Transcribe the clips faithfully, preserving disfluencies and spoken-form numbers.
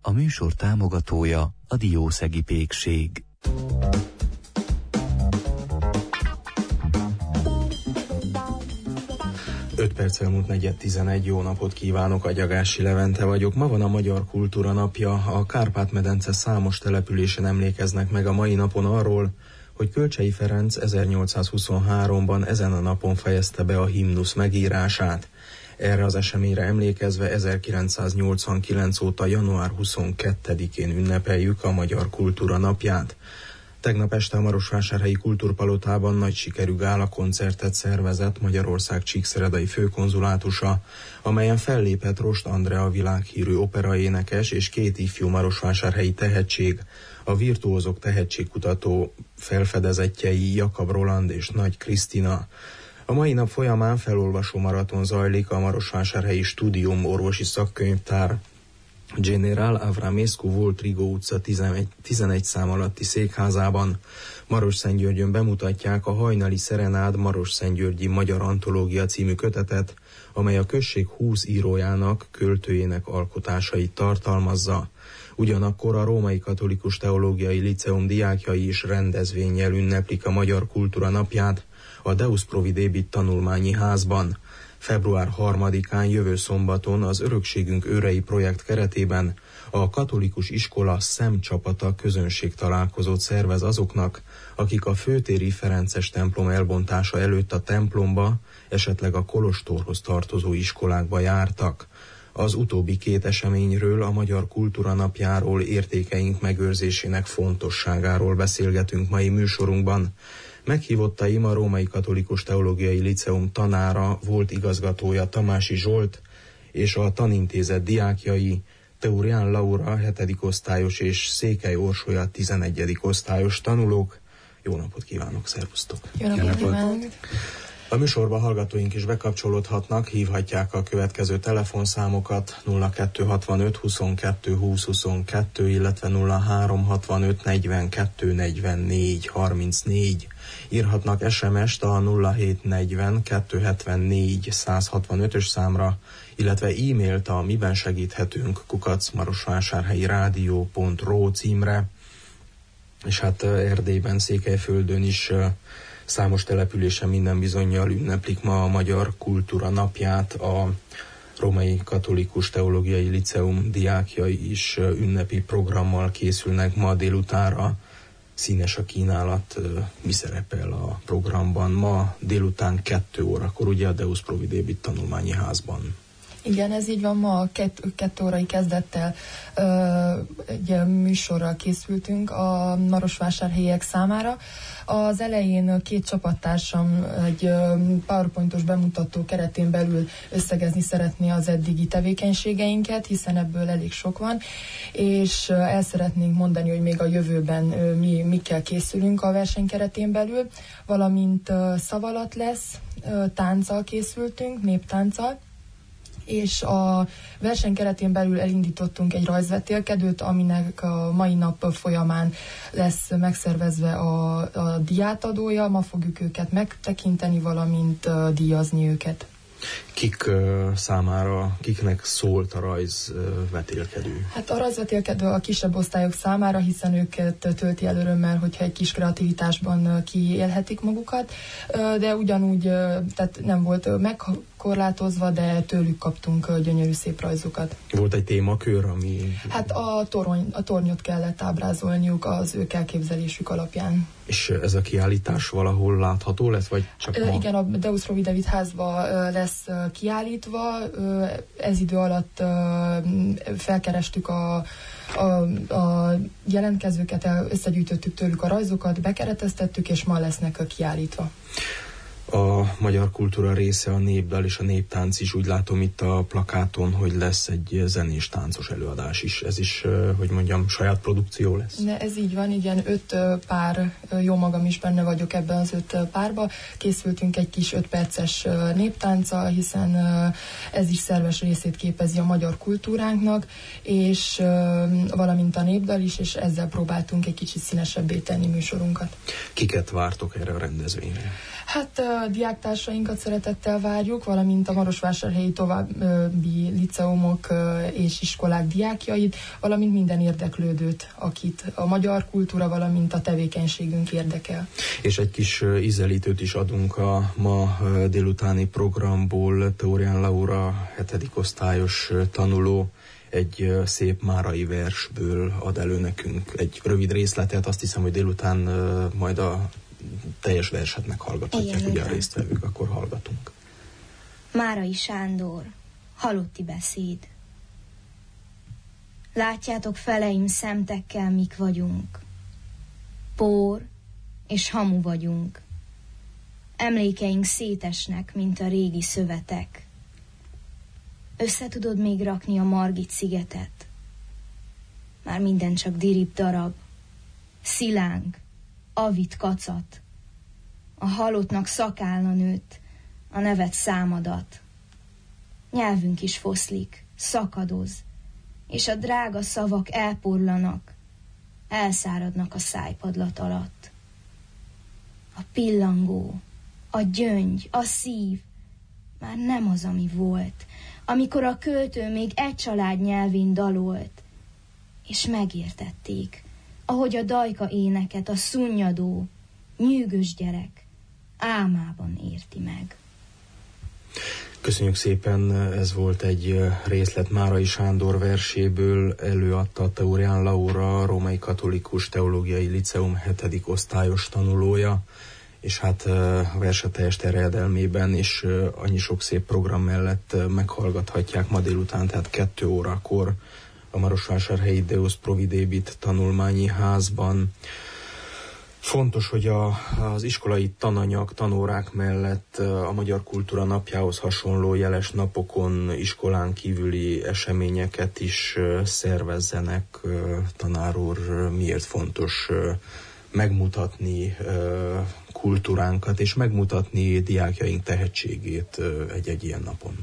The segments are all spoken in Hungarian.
A műsor támogatója a Diószegi Pékség. öt perc elmúlt negyed tizenegy, jó napot kívánok, Agyagási Levente vagyok. Ma van a Magyar Kultúra Napja. A Kárpát-medence számos településen emlékeznek meg a mai napon arról, hogy Kölcsey Ferenc ezernyolcszázhuszonháromban ezen a napon fejezte be a himnusz megírását. Erre az eseményre emlékezve ezerkilencszáznyolcvankilenc óta január huszonkettedikén ünnepeljük a Magyar Kultúra Napját. Tegnap este a Marosvásárhelyi Kultúrpalotában nagy sikerű gálakoncertet szervezett Magyarország csíkszeredai főkonzulátusa, amelyen fellépett Rost Andrea világhírű operaénekes és két ifjú marosvásárhelyi tehetség, a virtuózok tehetségkutató felfedezettjei Jakab Roland és Nagy Krisztina. A mai nap folyamán felolvasó maraton zajlik a Marosvásárhelyi Studium orvosi szakkönyvtár General Avramescu volt Rigó utca tizenegy, tizenegy szám alatti székházában. Marosszentgyörgyön bemutatják a Hajnali Szerenád Marosszentgyörgyi Magyar Antológia című kötetet, amely a község húsz írójának, költőjének alkotásait tartalmazza. Ugyanakkor a Római Katolikus Teológiai Liceum diákjai is rendezvénnyel ünneplik a Magyar Kultúra Napját a Deus Providebit tanulmányi házban. február harmadikán jövő szombaton az Örökségünk őrei projekt keretében a katolikus iskola szemcsapata közönségtalálkozót szervez azoknak, akik a főtéri Ferences templom elbontása előtt a templomba, esetleg a kolostorhoz tartozó iskolákba jártak. Az utóbbi két eseményről, a Magyar Kultúra Napjáról, értékeink megőrzésének fontosságáról beszélgetünk mai műsorunkban. Meghívottaim a Római Katolikus Teológiai Liceum tanára, volt igazgatója Tamási Zsolt, és a tanintézet diákjai Teurián Laura hetedik osztályos és Székely Orsolya tizenegyedik osztályos tanulók. Jó napot kívánok, szervusztok! Jó napot kívánok! A műsorba hallgatóink is bekapcsolódhatnak, hívhatják a következő telefonszámokat: nulla kettő hatvanöt huszonkettő húsz huszonkettő, illetve nulla három hatvanöt negyvenkettő negyvennégy harmincnégy. Írhatnak es em est a nulla hét negyven kettő hetvennégy száz hatvanötös számra, illetve e-mailt a miben segíthetünk kukac marosvásárhelyi rádió pont ro címre. És hát Erdélyben, Székelyföldön is számos településen minden bizonnyal ünneplik ma a Magyar Kultúra Napját. A Római Katolikus Teológiai Liceum diákjai is ünnepi programmal készülnek ma délutánra. Színes a kínálat, mi szerepel a programban? Ma délután kettő órakor, ugye a Deus Providebit tanulmányi házban. Igen, ez így van, ma kett, kettő órai kezdettel ö, egy műsorral készültünk a marosvásárhelyiek számára. Az elején két csapattársam egy PowerPointos bemutató keretén belül összegezni szeretné az eddigi tevékenységeinket, hiszen ebből elég sok van, és el szeretnénk mondani, hogy még a jövőben mi, mikkel készülünk a verseny keretén belül, valamint szavalat lesz, tánccal készültünk, néptánccal, és a verseny keretén belül elindítottunk egy rajzvetélkedőt, aminek a mai nap folyamán lesz megszervezve a, a díjátadója. Ma fogjuk őket megtekinteni, valamint uh, díjazni őket. Kik uh, számára, kiknek szólt a rajzvetélkedő? Hát a rajzvetélkedő a kisebb osztályok számára, hiszen őket tölti el örömmel, hogyha egy kis kreativitásban kiélhetik magukat, uh, de ugyanúgy uh, tehát nem volt megkorlátozva, de tőlük kaptunk uh, gyönyörű szép rajzokat. Volt egy témakör, ami... Hát a, torony, a tornyot kellett ábrázolniuk az ők elképzelésük alapján. És ez a kiállítás valahol látható lesz, vagy csak ma? Igen, a Deus Providebit házba lesz kiállítva. Ez idő alatt felkerestük a, a, a jelentkezőket, összegyűjtöttük tőlük a rajzokat, bekereteztettük, és ma lesznek kiállítva. A magyar kultúra része a népdal és a néptánc is. Úgy látom itt a plakáton, hogy lesz egy zenés táncos előadás is. Ez is, hogy mondjam, saját produkció lesz? Ne, ez így van, igen, öt pár, jó magam is benne vagyok ebben az öt párba. Készültünk egy kis öt perces néptánccal, hiszen ez is szerves részét képezi a magyar kultúránknak, és valamint a népdal is, és ezzel próbáltunk egy kicsit színesebbé tenni műsorunkat. Kiket vártok erre a rendezvényre? Hát a diáktársainkat szeretettel várjuk, valamint a marosvásárhelyi további liceumok és iskolák diákjait, valamint minden érdeklődőt, akit a magyar kultúra, valamint a tevékenységünk érdekel. És egy kis ízelítőt is adunk a ma délutáni programból. Teórián Laura, hetedik osztályos tanuló, egy szép márai versből ad elő nekünk egy rövid részletet. Azt hiszem, hogy délután majd a teljes verset meghallgathatják, ugye a résztvevők, akkor hallgatunk. Márai Sándor, halotti beszéd. Látjátok, feleim, szemtekkel mik vagyunk. Pór és hamu vagyunk. Emlékeink szétesnek, mint a régi szövetek. Össze tudod még rakni a Margit szigetet? Már minden csak dirib darab. Szilánk, avit kacat. A halottnak szakálla nőtt, a nevet számadat. Nyelvünk is foszlik, szakadoz, és a drága szavak elporlanak, elszáradnak a szájpadlat alatt. A pillangó, a gyöngy, a szív már nem az, ami volt, amikor a költő még egy család nyelvén dalolt, és megértették, ahogy a dajka éneket a szunnyadó, nyűgös gyerek álmában érti meg. Köszönjük szépen, ez volt egy részlet Márai Sándor verséből, előadta Teórián Laura, Római Katolikus Teológiai Liceum hetedik osztályos tanulója, és hát a verset teljes terjedelmében és annyi sok szép program mellett meghallgathatják ma délután, tehát kettő órakor a marosvásárhelyi Deus Providebit tanulmányi házban. Fontos, hogy a, az iskolai tananyag, tanórák mellett a Magyar Kultúra Napjához hasonló jeles napokon iskolán kívüli eseményeket is szervezzenek. Tanár úr, miért fontos megmutatni kultúránkat, és megmutatni diákjaink tehetségét egy-egy ilyen napon?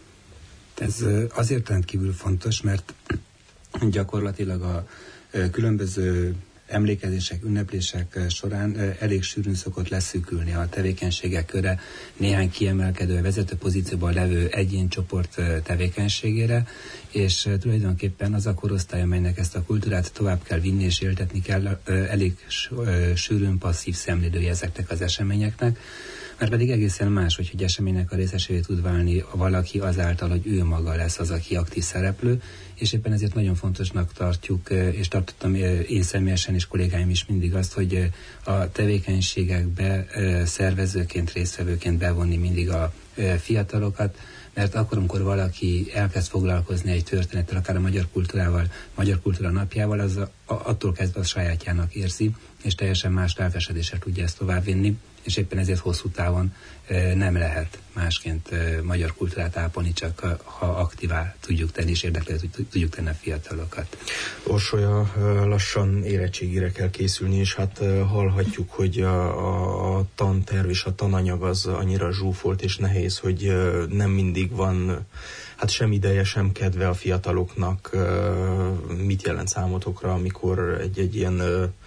Ez azért rendkívül fontos, mert gyakorlatilag a különböző emlékezések, ünneplések során elég sűrűn szokott leszűkülni a tevékenységek köre néhány kiemelkedő vezető pozícióban levő egyéncsoport tevékenységére, és tulajdonképpen az a korosztály, amelynek ezt a kultúrát tovább kell vinni és éltetni kell, elég sűrűn passzív szemlélője ezeknek az eseményeknek, mert pedig egészen más, hogy egy eseménynek a részesévé tud válni valaki azáltal, hogy ő maga lesz az, aki aktív szereplő, és éppen ezért nagyon fontosnak tartjuk, és tartottam én személyesen és kollégáim is mindig azt, hogy a tevékenységekbe szervezőként, résztvevőként bevonni mindig a fiatalokat, mert akkor, amikor valaki elkezd foglalkozni egy történettel, akár a magyar kultúrával, magyar kultúra napjával, az a, attól kezdve a sajátjának érzi, és teljesen más lelkesedéssel tudja ezt továbbvinni, és éppen ezért hosszú távon e, nem lehet másként e, magyar kultúrát ápolni, csak a, ha aktívá tudjuk tenni, és érdeklődő tudjuk tenni a fiatalokat. Orsolya, lassan érettségire kell készülni, és hát hallhatjuk, hogy a, a tanterv és a tananyag az annyira zsúfolt és nehéz, hogy nem mindig van hát sem ideje, sem kedve a fiataloknak. Mit jelent számotokra, amikor egy-egy ilyen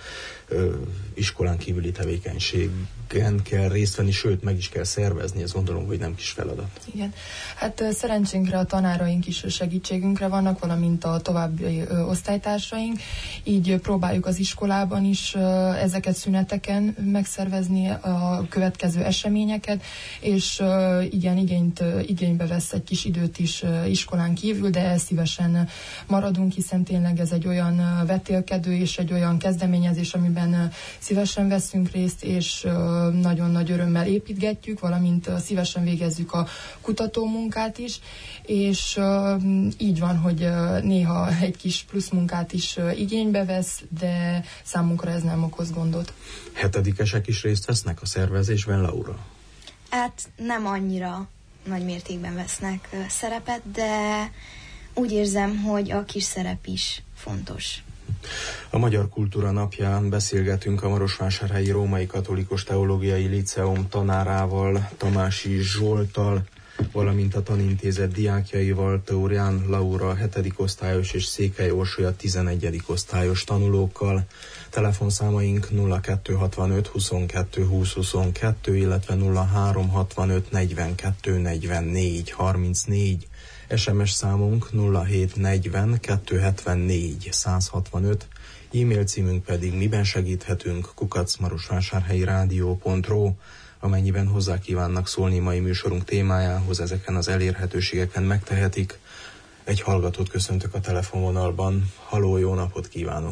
iskolán kívüli tevékenységen kell részt venni, sőt, meg is kell szervezni, ezt gondolom, hogy nem kis feladat. Igen, hát szerencsénkre a tanáraink is segítségünkre vannak, valamint a további osztálytársaink, így próbáljuk az iskolában is ezeket szüneteken megszervezni, a következő eseményeket, és igen, igényt, igénybe vesz egy kis időt is iskolán kívül, de szívesen maradunk, hiszen tényleg ez egy olyan vetélkedő és egy olyan kezdeményezés, amiben szívesen veszünk részt, és nagyon nagy örömmel építgetjük, valamint szívesen végezzük a kutatómunkát is, és így van, hogy néha egy kis plusz munkát is igénybe vesz, de számunkra ez nem okoz gondot. Hetedikesek is részt vesznek a szervezésben, Laura? Hát nem annyira nagy mértékben vesznek szerepet, de úgy érzem, hogy a kis szerep is fontos. A Magyar Kultúra Napján beszélgetünk a marosvásárhelyi Római Katolikus Teológiai Liceum tanárával, Tamási Zsolttal. valamint a tanintézet diákjaival, Teórián Laura hetedik osztályos és Székely Orsolya tizenegyedik osztályos tanulókkal. Telefonszámaink nulla kettő hatvanöt huszonkettő húsz huszonkettő, illetve nulla három hatvanöt negyvenkettő negyvennégy harmincnégy, es em es számunk nulla hét negyven kettőszázhetvennégy százhatvanöt, e-mail címünk pedig miben segíthetünk kukac marosvásárhelyi rádió pont ru. Amennyiben hozzá kívánnak szólni mai műsorunk témájához, ezeken az elérhetőségeken megtehetik. Egy hallgatót köszöntök a telefonvonalban. Halló, jó napot kívánok!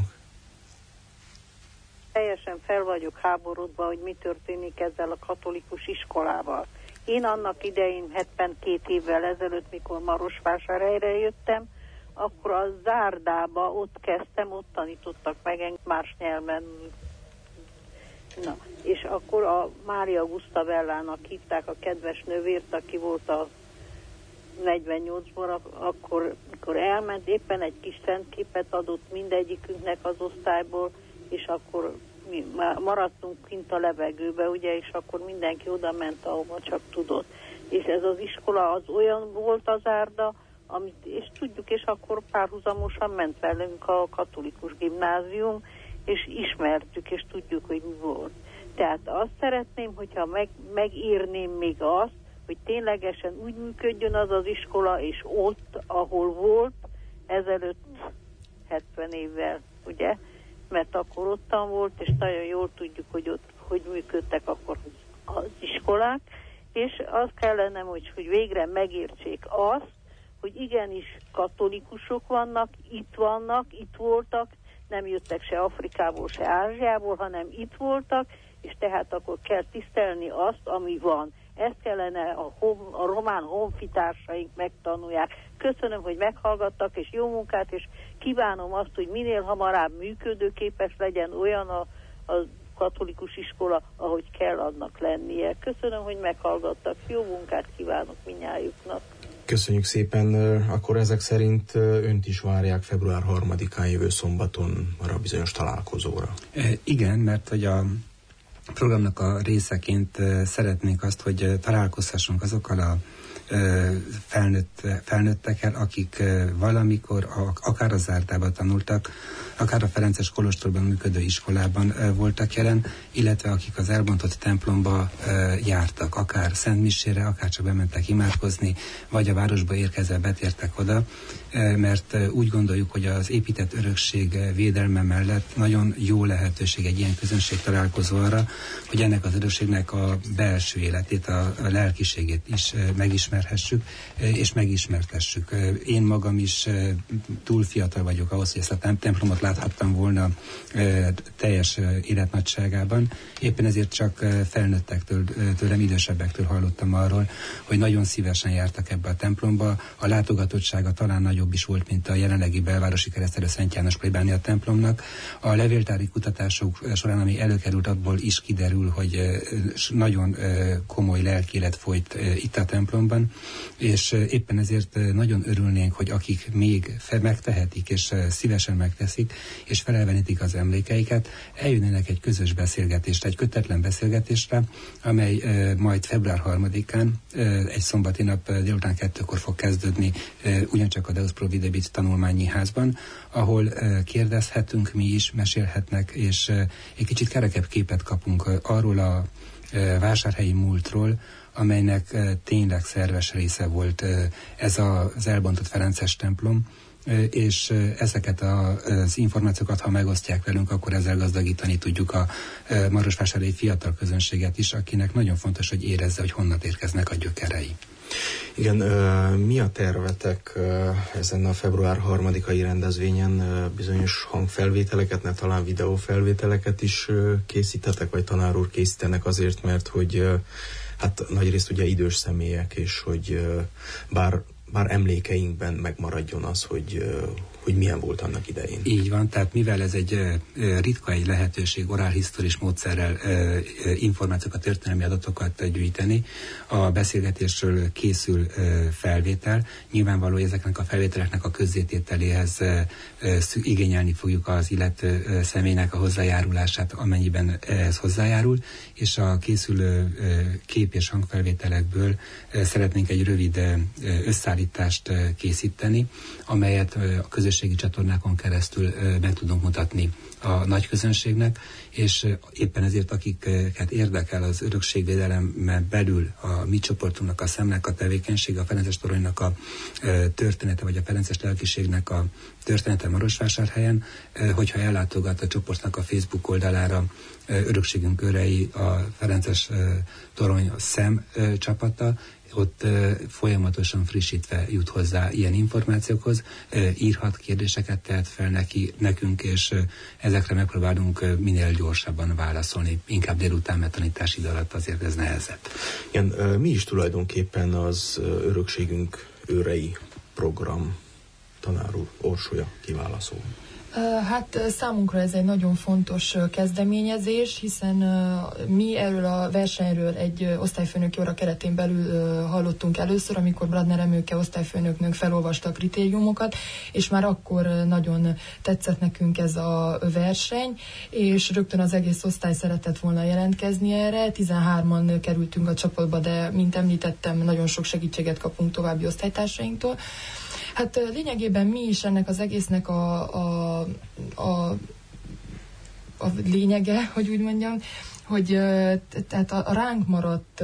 Teljesen fel vagyok háborodva, hogy mi történik ezzel a katolikus iskolával. Én annak idején hetvenkét évvel ezelőtt, mikor Marosvásárhelyre jöttem, akkor a Zárdába ott kezdtem, ott tanítottak meg engem más nyelven. Na, és akkor a Mária Gusztavellának hívták a kedves nővért, aki volt a negyvennyolcban, akkor, mikor elment, éppen egy kis szentképet adott mindegyikünknek az osztályból, és akkor mi maradtunk kint a levegőbe, ugye, és akkor mindenki oda ment, ahova csak tudott. És ez az iskola az olyan volt az Zárda, amit, és tudjuk, és akkor párhuzamosan ment velünk a katolikus gimnázium, és ismertük, és tudjuk, hogy mi volt. Tehát azt szeretném, hogyha meg, megírném még azt, hogy ténylegesen úgy működjön az az iskola, és ott, ahol volt, ezelőtt hetven évvel, ugye? Mert akkor ottan volt, és nagyon jól tudjuk, hogy ott hogy működtek akkor az iskolák, és az kellene, hogy, hogy végre megértsék azt, hogy igenis katolikusok vannak, itt vannak, itt voltak, nem jöttek se Afrikából, se Ázsiából, hanem itt voltak, és tehát akkor kell tisztelni azt, ami van. Ezt kellene a, hom, a román honfitársaink megtanulják. Köszönöm, hogy meghallgattak, és jó munkát, és kívánom azt, hogy minél hamarabb működőképes legyen olyan a, a katolikus iskola, ahogy kell annak lennie. Köszönöm, hogy meghallgattak. Jó munkát kívánok mindnyájuknak. Köszönjük szépen. Akkor ezek szerint önt is várják február harmadikán jövő szombaton arra bizonyos találkozóra. E, igen, mert hogy a programnak a részeként szeretnénk azt, hogy találkozhassunk azokkal a felnőtt, felnőttekkel, akik valamikor akár a Zárdában tanultak, akár a Ferences Kolostorban működő iskolában voltak jelen, illetve akik az elbontott templomba jártak, akár szentmisére, akár csak bementek imádkozni, vagy a városba érkezve betértek oda, mert úgy gondoljuk, hogy az épített örökség védelme mellett nagyon jó lehetőség egy ilyen közönség találkozó arra, hogy ennek az örökségnek a belső életét, a lelkiségét is megismerhessük, és megismertessük. Én magam is túl fiatal vagyok ahhoz, hogy ezt a templomot láthattam volna teljes életnagyságában. Éppen ezért csak felnőttektől, tőlem idősebbektől hallottam arról, hogy nagyon szívesen jártak ebbe a templomba. A látogatottsága talán nagyobb is volt, mint a jelenlegi belvárosi keresztelő Szent János plébánia templomnak. A levéltári kutatások során, ami előkerült, abból is kiderül, hogy nagyon komoly lelkélet folyt itt a templomban, és éppen ezért nagyon örülnénk, hogy akik még megtehetik, és szívesen megteszik, és felelvenítik az emlékeiket, eljönnének egy közös beszélgetésre, egy kötetlen beszélgetésre, amely majd február harmadikán, egy szombati nap délután kettőkor fog kezdődni, ugyancsak a Deus Providebit tanulmányi házban, ahol kérdezhetünk mi is, mesélhetnek, és egy kicsit kerekebb képet kapunk arról a vásárhelyi múltról, amelynek tényleg szerves része volt ez az elbontott ferences templom, és ezeket az információkat, ha megosztják velünk, akkor ezzel gazdagítani tudjuk a marosvásárhelyi fiatal közönséget is, akinek nagyon fontos, hogy érezze, hogy honnan érkeznek a gyökerei. Igen, mi a tervetek ezen a február harmadikai rendezvényen? Bizonyos hangfelvételeket, ne talán videófelvételeket is készítetek, vagy tanár úr készítenek azért, mert hogy hát nagyrészt ugye idős személyek, és hogy bár, bár emlékeinkben megmaradjon az, hogy, hogy milyen volt annak idején. Így van, tehát mivel ez egy ritka egy lehetőség orálhisztoris módszerrel információkat, történelmi adatokat gyűjteni, a beszélgetésről készül felvétel. Nyilvánvaló ezeknek a felvételeknek a közzétételéhez igényelni fogjuk az illető személynek a hozzájárulását, amennyiben ehhez hozzájárul, és a készülő kép- és hangfelvételekből szeretnénk egy rövid összeállítást készíteni, amelyet a közösségi csatornákon keresztül meg tudunk mutatni a nagy közönségnek, és éppen ezért akiket érdekel az örökségvédelemmel belül a mi csoportunknak, a szemnek a tevékenysége, a Ferences toronynak a története, vagy a ferences lelkiségnek a története Marosvásárhelyen, hogyha ellátogat a csoportnak a Facebook oldalára, Örökségünk őrei, a Ferences torony a szem csapata, ott uh, folyamatosan frissítve jut hozzá ilyen információkhoz, uh, írhat, kérdéseket tehet fel neki, nekünk, és uh, ezekre megpróbálunk uh, minél gyorsabban válaszolni. Inkább délután, mert tanítási idő alatt azért ez nehezebb. Igen, uh, mi is tulajdonképpen az uh, Örökségünk őrei program? Tanár úr, Orsolya kiválaszol. Hát számunkra ez egy nagyon fontos kezdeményezés, hiszen mi erről a versenyről egy osztályfőnöki óra keretén belül hallottunk először, amikor Bradner Emőke osztályfőnöknőnk felolvasta a kritériumokat, és már akkor nagyon tetszett nekünk ez a verseny, és rögtön az egész osztály szeretett volna jelentkezni erre. tizenhárman kerültünk a csapatba, de mint említettem, nagyon sok segítséget kapunk további osztálytársainktól. Hát lényegében mi is ennek az egésznek a, a, a, a lényege, hogy úgy mondjam, hogy tehát a, a ránk maradt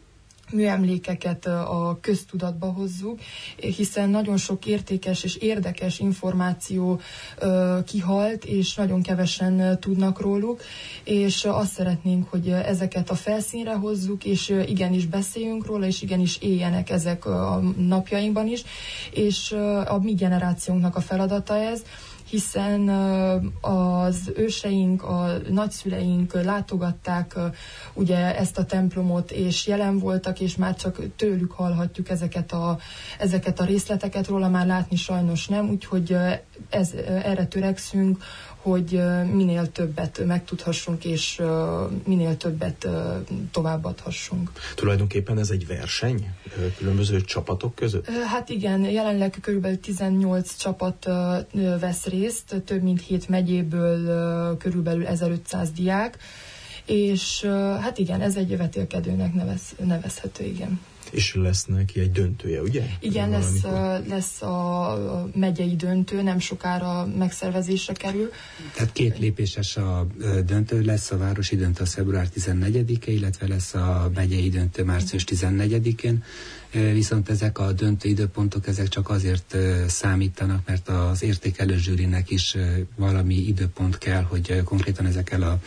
műemlékeket a köztudatba hozzuk, hiszen nagyon sok értékes és érdekes információ kihalt, és nagyon kevesen tudnak róluk, és azt szeretnénk, hogy ezeket a felszínre hozzuk, és igenis beszéljünk róla, és igenis éljenek ezek a napjainkban is, és a mi generációnknak a feladata ez, hiszen az őseink, a nagyszüleink látogatták ugye ezt a templomot, és jelen voltak, és már csak tőlük hallhatjuk ezeket a, ezeket a részleteket, róla már látni sajnos nem, úgyhogy ez, erre törekszünk, hogy minél többet megtudhassunk, és minél többet továbbadhassunk. Tulajdonképpen ez egy verseny különböző csapatok között? Hát igen, jelenleg körülbelül tizennyolc csapat vesz részt, több mint hét megyéből körülbelül ezerötszáz diák, és hát igen, ez egy vetélkedőnek nevez, nevezhető, igen. És lesz neki egy döntője, ugye? Igen, lesz, lesz a megyei döntő, nem sokára megszervezésre kerül. Tehát két lépéses a döntő, lesz a városi döntő a február tizennegyedike, illetve lesz a megyei döntő március tizennegyedikén. Viszont ezek a döntő időpontok, ezek csak azért számítanak, mert az értékelő zsűrinek is valami időpont kell, hogy konkrétan ezekkel a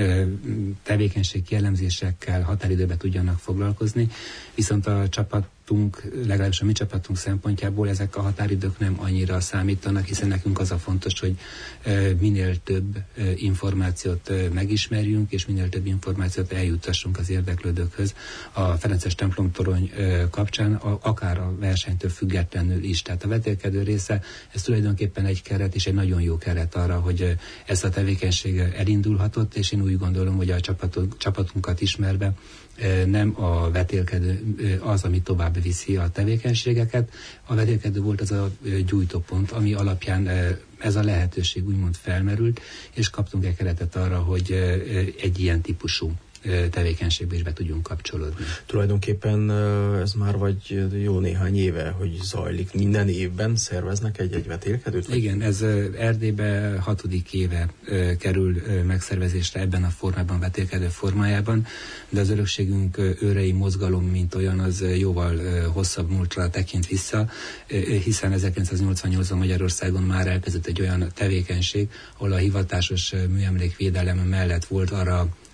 tevékenység jellemzésekkel határidőben tudjanak foglalkozni. Viszont a csapatunk, legalábbis a mi csapatunk szempontjából ezek a határidők nem annyira számítanak, hiszen nekünk az a fontos, hogy minél több információt megismerjünk, és minél több információt eljutassunk az érdeklődőkhöz a Ferences templomtorony kapcsán, akár a versenytől függetlenül is. Tehát a vetélkedő része, ez tulajdonképpen egy keret, és egy nagyon jó keret arra, hogy ez a tevékenység elindulhatott, és én úgy gondolom, hogy a csapatunk, csapatunkat ismerve nem a vetélkedő az, ami tovább viszi a tevékenységeket. A vetélkedő volt az a gyújtópont, ami alapján ez a lehetőség úgymond felmerült, és kaptunk egy keretet arra, hogy egy ilyen típusú tevékenységbe is be tudjunk kapcsolódni. Tulajdonképpen ez már vagy jó néhány éve, hogy zajlik. Minden évben szerveznek egy-egy vetélkedőt? Igen, ez Erdélybe hatodik éve kerül megszervezésre ebben a formában, vetélkedő formájában, de az Örökségünk őrei mozgalom, mint olyan, az jóval hosszabb múltra tekint vissza, hiszen ezerkilencszáznyolcvannyolcban Magyarországon már elkezdett egy olyan tevékenység, ahol a hivatásos műemlékvédelem mellett volt arra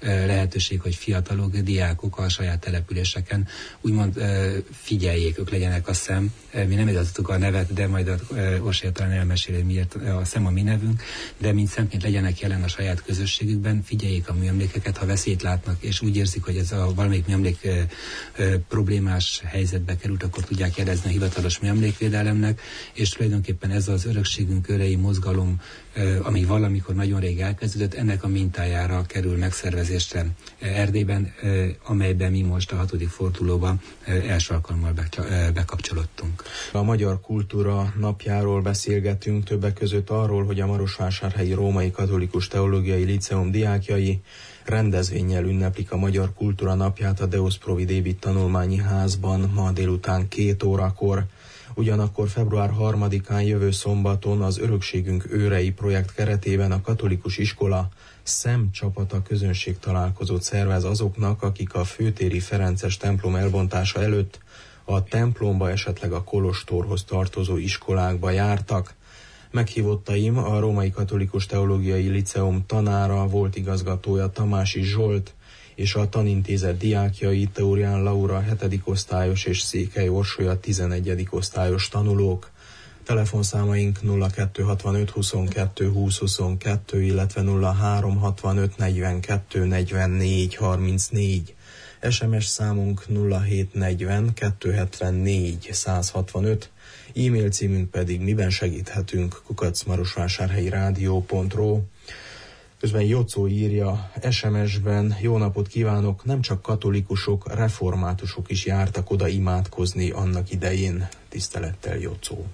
lehetőség, hogy fiatalok, diákok a saját településeken úgymond figyeljék, ők legyenek a szem. Mi nem adtuk a nevet, de majd a Orsolya talán elmeséli, miért a szem a mi nevünk, de mint szemként legyenek jelen a saját közösségükben, figyeljék a műemlékeket, ha veszélyt látnak, és úgy érzik, hogy ez a valamelyik műemlék e, e, problémás helyzetbe került, akkor tudják jelezni a hivatalos műemlékvédelemnek, és tulajdonképpen ez az örökségünk örei mozgalom, e, ami valamikor nagyon rég elkezdődött, ennek a mintájára kerül megszervezésre Erdélyben, e, amelyben mi most a hatodik fordulóban e, első alkalommal be, e, bekapcsolódtunk. A Magyar Kultúra napjáról beszélgetünk, többek között arról, hogy a Marosvásárhelyi Római Katolikus Teológiai Líceum diákjai rendezvénnyel ünneplik a Magyar Kultúra napját a Deus Provi David tanulmányi házban ma délután két órakor. Ugyanakkor február harmadikán jövő szombaton az Örökségünk őrei projekt keretében a katolikus iskola szemcsapata közönség találkozót szervez azoknak, akik a főtéri ferences templom elbontása előtt a templomba, esetleg a kolostorhoz tartozó iskolákba jártak. Meghívottaim a Római Katolikus Teológiai Líceum tanára, volt igazgatója Tamási Zsolt, és a tanintézet diákjai Teórián Laura hetedik osztályos és Székely Orsolya tizenegyedik osztályos tanulók. Telefonszámaink nulla kettő hatvanöt huszonkettő húsz huszonkettő, illetve nulla három hatvanöt negyvenkettő negyvennégy harmincnégy. es em es számunk nulla hét negyven kettőszázhetvennégy százhatvanöt, e-mail címünk pedig miben segíthetünk kukac marosvásárhelyi rádió pont ro. Közben Jocó írja es em es-ben: jó napot kívánok, nem csak katolikusok, reformátusok is jártak oda imádkozni annak idején. Tisztelettel, Jocó.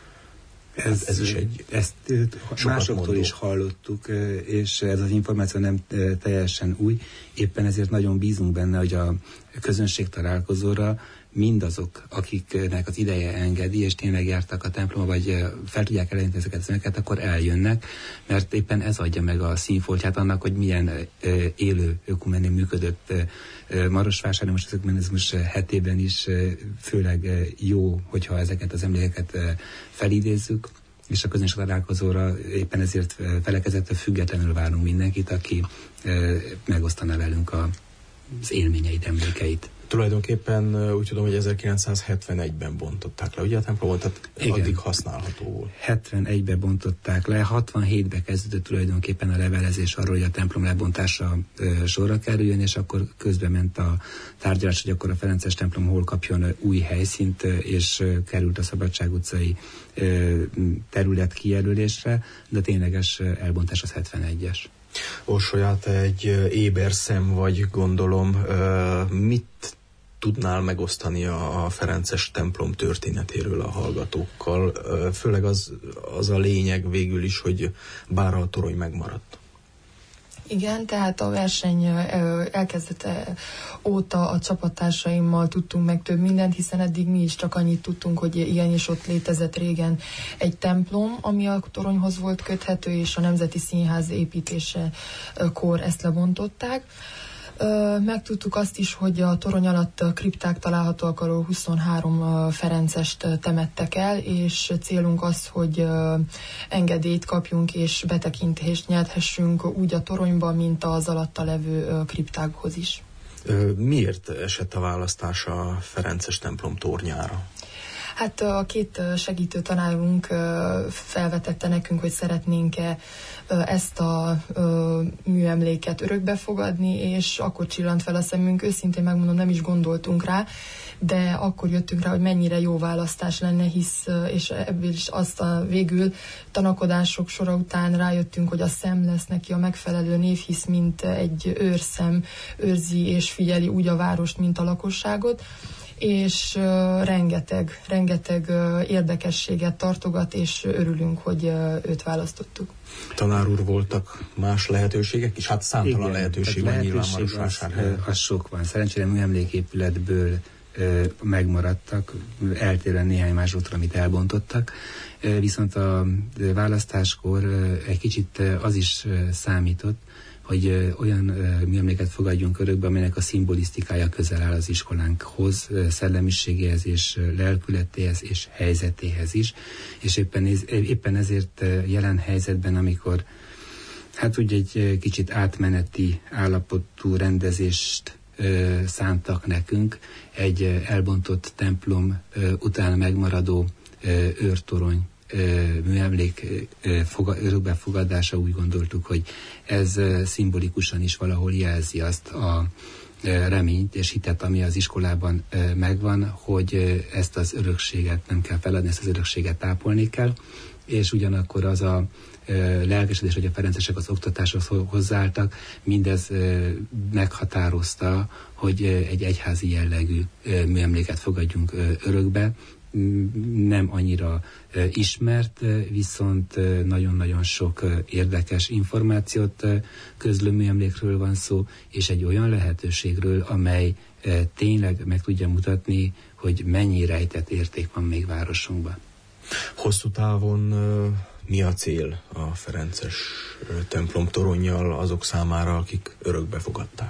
Ez, ez is egy ezt másoktól mondó. Is hallottuk, és ez az információ nem teljesen új. Éppen ezért nagyon bízunk benne, hogy a közönség találkozóra mindazok, akiknek az ideje engedi, és tényleg jártak a templomba, vagy fel tudják elérni ezeket az önöket, akkor eljönnek, mert éppen ez adja meg a színfoltját annak, hogy milyen élő ökumenén működött Marosvásárhelyen. Most az ökumenizmus hetében is főleg jó, hogyha ezeket az emlékeket felidézzük, és a közönség találkozóra éppen ezért felekezettől függetlenül várunk mindenkit, aki megosztaná velünk a, az élményeit, emlékeit. Tulajdonképpen úgy tudom, hogy ezerkilencszázhetvenegyben bontották le, ugye a templomot, tehát igen, addig használható volt. hetvenegyben bontották le, hatvanhétben kezdődött tulajdonképpen a levelezés arról, hogy a templom lebontása e, sorra kerüljön, és akkor közben ment a tárgyalás, hogy akkor a ferences templom hol kapjon új helyszínt, és e, került a Szabadság utcai e, terület kijelölésre, de a tényleges elbontás az hetvenegyes. Orsolya, te egy éber szem vagy, gondolom. Mit tudnál megosztani a ferences templom történetéről a hallgatókkal? Főleg az, az a lényeg végül is, hogy bár a torony megmaradt. Igen, tehát a verseny elkezdete óta a csapattársaimmal tudtunk meg több mindent, hiszen eddig mi is csak annyit tudtunk, hogy ilyen is ott létezett régen egy templom, ami a toronyhoz volt köthető, és a Nemzeti Színház építésekor ezt lebontották. Megtudtuk azt is, hogy a torony alatt kripták találhatóak, arról huszonhárom ferencest temettek el, és célunk az, hogy engedélyt kapjunk és betekintést nyerhessünk úgy a toronyba, mint az alatta levő kriptákhoz is. Miért esett a választás a ferences templom tornyára? Hát a két segítő tanárunk felvetette nekünk, hogy szeretnénk-e ezt a műemléket örökbe fogadni, és akkor csillant fel a szemünk. Őszintén megmondom, nem is gondoltunk rá, de akkor jöttünk rá, hogy mennyire jó választás lenne, hisz, és ebből is azt a végül tanakodások sora után rájöttünk, hogy a szem lesz neki a megfelelő név, hisz mint egy őrszem őrzi és figyeli úgy a várost, mint a lakosságot, és uh, rengeteg, rengeteg uh, érdekességet tartogat, és örülünk, hogy uh, őt választottuk. Tanár úr, voltak más lehetőségek is? Hát számtalan igen, lehetőség van nyilván Marosvásárhelyen. Az, az sok van. Szerencsére műemléképületből uh, megmaradtak, eltérően néhány más útra, amit elbontottak. Uh, viszont a választáskor uh, egy kicsit uh, az is uh, számított, hogy ö, olyan ö, műemléket fogadjunk örökbe, amelynek a szimbolisztikája közel áll az iskolánkhoz, ö, szellemiségéhez és ö, lelkületéhez és helyzetéhez is. És éppen, ez, éppen ezért ö, jelen helyzetben, amikor Hát úgy egy kicsit átmeneti állapotú rendezést ö, szántak nekünk, egy elbontott templom ö, után megmaradó ö, őrtorony ö, műemlék ö, foga, örökbefogadása. Úgy gondoltuk, hogy ez ö, szimbolikusan is valahol jelzi azt a ö, reményt és hitet, ami az iskolában ö, megvan, hogy ö, ezt az örökséget nem kell feladni, ezt az örökséget tápolni kell, és ugyanakkor az a lelkesedés, hogy a ferencesek az oktatáshoz hozzáálltak, mindez meghatározta, hogy egy egyházi jellegű műemléket fogadjunk örökbe. Nem annyira ismert, viszont nagyon-nagyon sok érdekes információt közlő műemlékről van szó, és egy olyan lehetőségről, amely tényleg meg tudja mutatni, hogy mennyi rejtett érték van még városunkban. Hosszú távon mi a cél a ferences templom toronnyal azok számára, akik örökbe fogadták?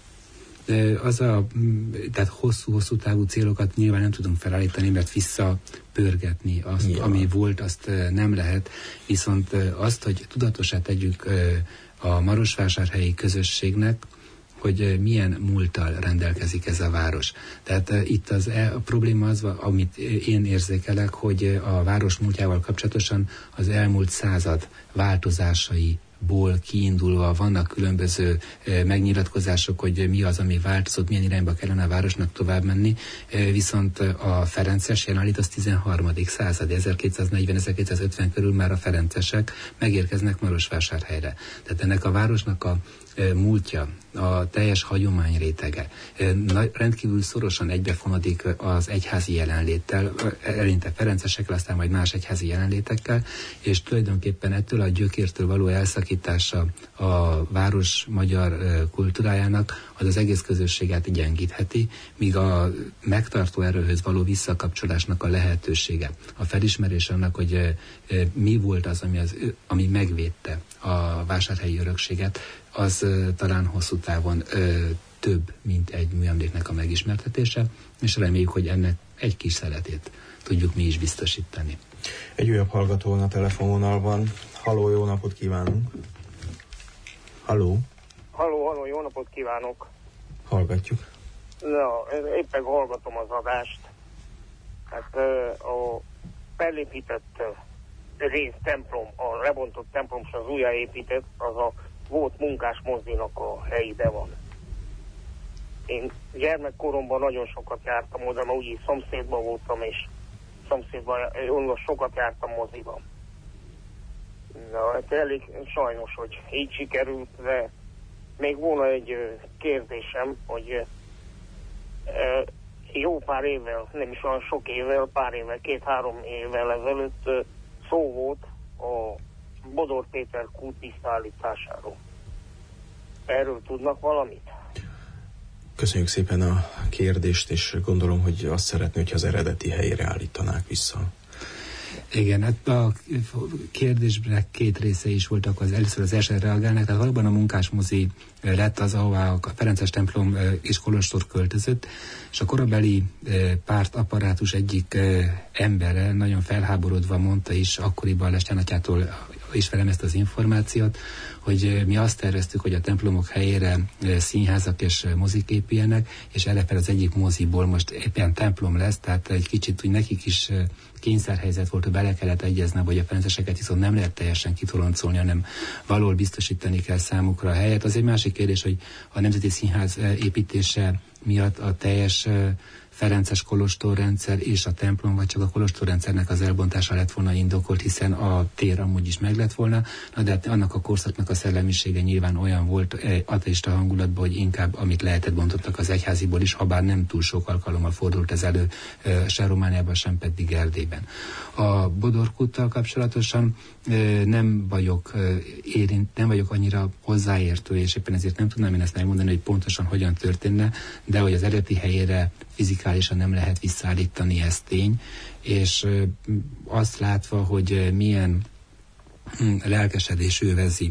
Az a, tehát hosszú-hosszú távú célokat nyilván nem tudunk felállítani, mert visszapörgetni azt, ja. ami volt, azt nem lehet. Viszont azt, hogy tudatosá tegyük a marosvásárhelyi közösségnek, hogy milyen múlttal rendelkezik ez a város. Tehát uh, itt az, a probléma az, amit én érzékelek, hogy a város múltjával kapcsolatosan az elmúlt század változásaiból kiindulva vannak különböző uh, megnyilatkozások, hogy mi az, ami változott, milyen irányba kellene a városnak tovább menni, uh, viszont a ferences jelenlét az tizenharmadik század, ezerkétszáznegyven-ezerkétszázötven körül már a ferencesek megérkeznek Marosvásárhelyre. Tehát ennek a városnak a múltja, a teljes hagyomány rétege rendkívül szorosan egybefonodik az egyházi jelenléttel, eleinte ferencesekkel, aztán majd más egyházi jelenlétekkel, és tulajdonképpen ettől a gyökértől való elszakítása a város magyar kultúrájának az az egész közösséget gyengítheti, míg a megtartó erőhöz való visszakapcsolásnak a lehetősége, a felismerés annak, hogy mi volt az, ami, az, ami megvédte a vásárhelyi örökséget, az uh, talán hosszú távon uh, több, mint egy műemléknek a megismertetése, és reméljük, hogy ennek egy kis szeletét tudjuk mi is biztosítani. Egy újabb hallgató a telefonvonalban. Halló, jó napot kívánunk! Halló! Halló, halló, jó napot kívánok! Hallgatjuk. Na, éppen hallgatom az adást. Hát a felépített rész templom, a lebontott templom és az újjáépített, az a volt munkás mozdinak a helyide van. Én gyermekkoromban nagyon sokat jártam oda, mert úgyis szomszédban voltam, és szomszédban sokat jártam moziban. Na, hát elég sajnos, hogy így sikerült, de még volna egy kérdésem, hogy jó pár évvel, nem is olyan sok évvel, pár évvel, két-három évvel ezelőtt szó volt a Bodor Péter kút visszaállításáról. Erről tudnak valamit? Köszönjük szépen a kérdést, és gondolom, hogy azt szeretné, hogyha az eredeti helyére állítanák vissza. Igen, hát a kérdésnek két része is voltak, az először az elsőre reagálnak, tehát valóban a munkásmozi lett az, ahová a ferences templom és kolostor költözött, és a korabeli pártapparátus egyik embere nagyon felháborodva mondta is, akkoriban Lestán atyától is velem ezt az információt, hogy mi azt terveztük, hogy a templomok helyére színházak és mozik épüljenek, és elefel az egyik moziból most éppen templom lesz, tehát egy kicsit úgy nekik is kényszerhelyzet volt, hogy bele kellett egyezni, hogy a ferenceseket viszont nem lehet teljesen kitoloncolni, hanem valahol biztosítani kell számukra a helyet. Az egy másik kérdés, hogy a Nemzeti Színház építése miatt a teljes ferences kolostorrendszer és a templom, vagy csak a kolostorrendszernek az elbontása lett volna indokolt, hiszen a tér amúgy is meg lett volna, na de hát annak a korszaknak a szellemisége nyilván olyan volt ateista hangulatban, hogy inkább amit lehetett bontottak az egyháziból is, habár nem túl sok alkalommal fordult ez elő, se Romániában, sem pedig Erdélyben. A Bodorkúttal kapcsolatosan nem vagyok érint, nem vagyok annyira hozzáértő, és éppen ezért nem tudnám én ezt megmondani, hogy pontosan hogyan történne, de hogy az eredeti helyére fizikálisan nem lehet visszaállítani, ez tény, és azt látva, hogy milyen lelkesedés övezi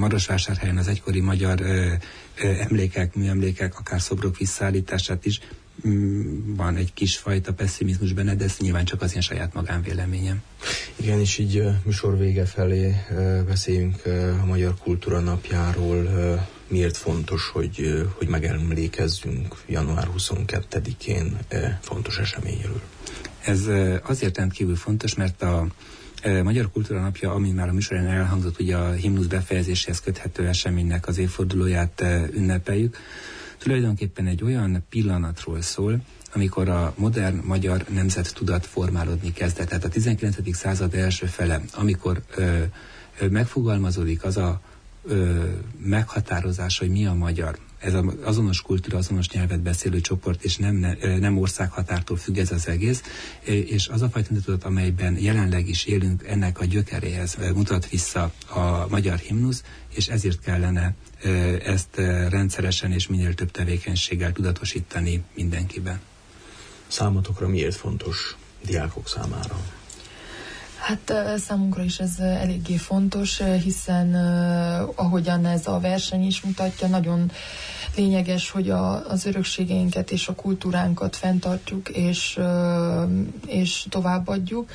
Marosvásárhelyen az egykori magyar emlékek, műemlékek, akár szobrok visszaállítását is, van egy kisfajta pessimizmus benne, de ez nyilván csak az én saját magánvéleményem. Igen, és így műsor vége felé beszéljünk a Magyar Kultúra Napjáról. Miért fontos, hogy, hogy megemlékezzünk január huszonkettedikén fontos eseményről? Ez azért rendkívül fontos, mert a Magyar Kultúra Napja, ami már a műsorán elhangzott, ugye a himnusz befejezéséhez köthető eseménynek az évfordulóját ünnepeljük. Tulajdonképpen egy olyan pillanatról szól, amikor a modern magyar nemzettudat formálódni kezdett. Tehát a tizenkilencedik század első fele, amikor ö, ö, megfogalmazódik az a ö, meghatározás, hogy mi a magyar. Ez az azonos kultúra, azonos nyelvet beszélő csoport, és nem, ne, nem országhatártól függ ez az egész, és az a fajta tudat, amelyben jelenleg is élünk, ennek a gyökeréhez mutat vissza a magyar himnusz, és ezért kellene ezt rendszeresen és minél több tevékenységgel tudatosítani mindenkiben. Számotokra miért fontos, diákok számára? Hát számunkra is ez eléggé fontos, hiszen ahogyan ez a verseny is mutatja, nagyon lényeges, hogy a, az örökségeinket és a kultúránkat fenntartjuk és, és továbbadjuk.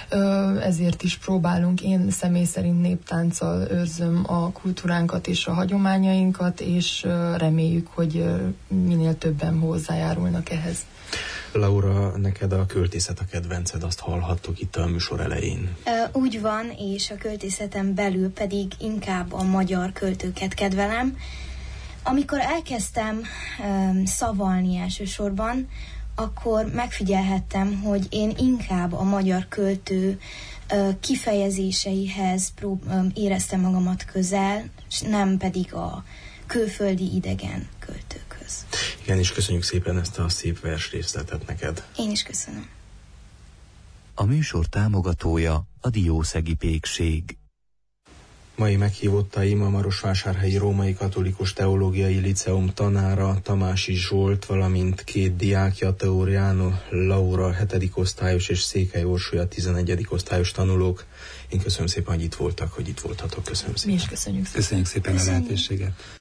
Ezért is próbálunk, én személy szerint néptánccal őrzöm a kultúránkat és a hagyományainkat, és reméljük, hogy minél többen hozzájárulnak ehhez. Laura, neked a költészet a kedvenced, azt hallhattuk itt a műsor elején. Úgy van, és a költészeten belül pedig inkább a magyar költőket kedvelem. Amikor elkezdtem szavalni elsősorban, akkor megfigyelhettem, hogy én inkább a magyar költő kifejezéseihez éreztem magamat közel, és nem pedig a külföldi idegen költőkhöz. Igen, és köszönjük szépen ezt a szép versrészletet neked. Én is köszönöm. A műsor támogatója a Diószegi Pékség. Mai meghívottaim a Marosvásárhelyi Római Katolikus Teológiai Liceum tanára, Tamási Zsolt, valamint két diákja, Teóriano Laura hetedik osztályos és Székely Orsolya tizenegyedik osztályos tanulók. Én köszönöm szépen, hogy itt voltak, hogy itt voltatok. Köszönöm szépen. Mi is köszönjük szépen. Köszönjük szépen a lehetőséget.